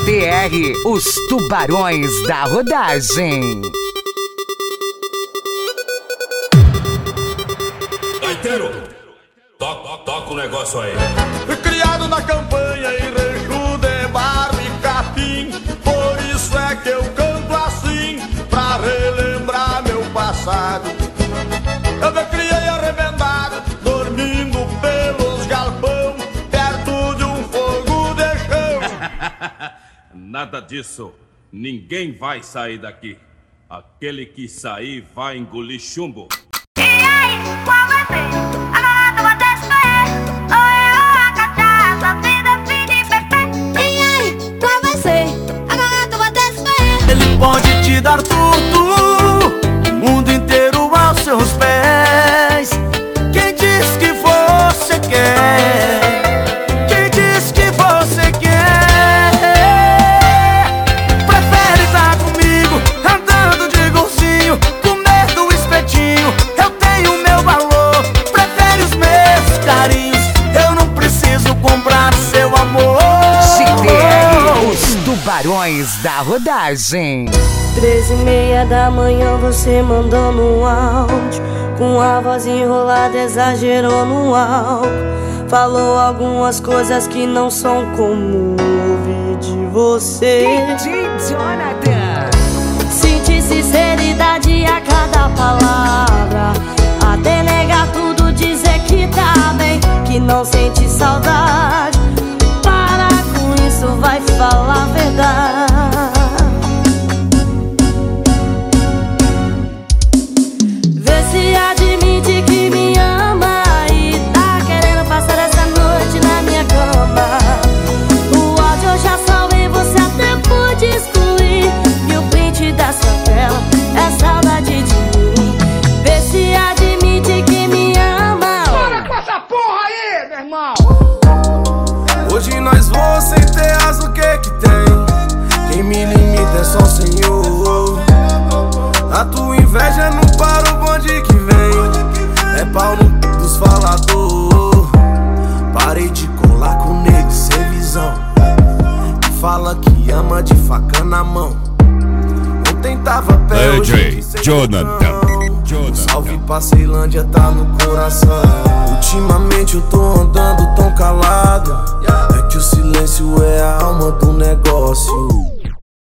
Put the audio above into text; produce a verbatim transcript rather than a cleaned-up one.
T R, os tubarões da rodagem. Gaiteiro, toca, toca o negócio aí. Fui criado na campanha em Rancho de Barro e Capim, por isso é que eu canto assim, pra relembrar meu passado. Eu me criei arrebentado, dormindo pelos galpão, perto de um fogo de chão. Nada disso. Ninguém vai sair daqui. Aquele que sair vai engolir chumbo. E aí, qual vai ser? Agora tu vai descer. Oi, a cachaça, a vida fina e perfeita. E aí, qual vai ser? Agora tu vai descer. Ele pode te dar tudo, o mundo inteiro aos seus pés. Quem diz que você quer? Quem diz que você quer? Prefere estar comigo, andando de golzinho, comer do espetinho. Eu tenho meu valor, prefere os meus carinhos. Eu não preciso comprar seu amor. C T R, os tubarões da rodagem. Treze e meia da manhã você mandando um áudio, com a voz enrolada exagerou no álcool. Falou algumas coisas que não são comum ouvir de você. D J Jonathan. Senti sinceridade a cada palavra, até negar tudo, dizer que tá bem, que não sente saudade. Para com isso, vai falar a verdade. Vê se admite que me ama e tá querendo passar essa noite na minha cama. O áudio eu já salvei, você até pode excluir, e o print da sua tela é saudade de mim. Vê se admite que me ama. Para com essa porra aí, meu irmão! Hoje nós vamos sem terras, o que que tem? Quem me limita é só o Senhor. A tua inveja não para o bonde que vem, é pau no dos falador. Parei de colar com o nego sem visão, que fala que ama de faca na mão. Ontem tava pé, hoje aqui sem Jonathan. Um salve pra Ceilândia, tá no coração. Ultimamente eu tô andando tão calado, é que o silêncio é a alma do negócio.